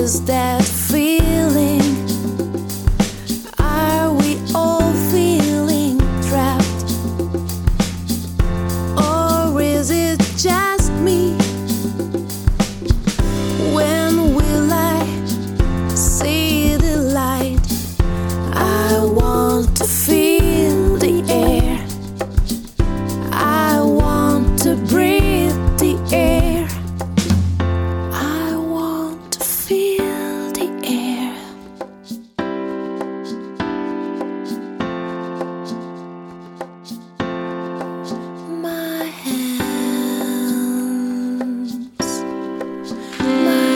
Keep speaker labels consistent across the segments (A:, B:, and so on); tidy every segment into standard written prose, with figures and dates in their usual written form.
A: is that feeling? Are we all feeling trapped? Or is it just me? When will I see the light? I want to feel the air. I want to breathe the air. I want to feel the air. My hands, my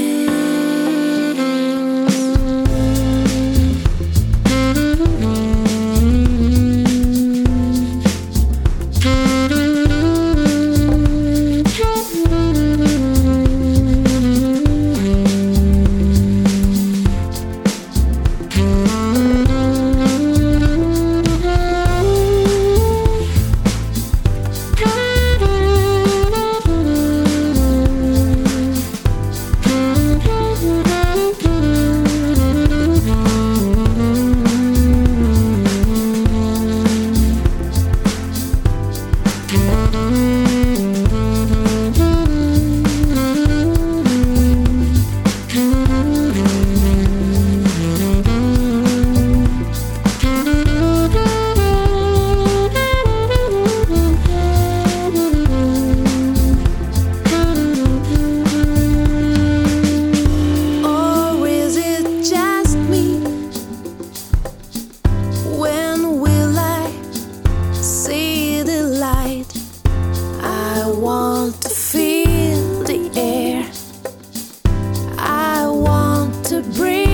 A: I want to feel the air. I want to breathe.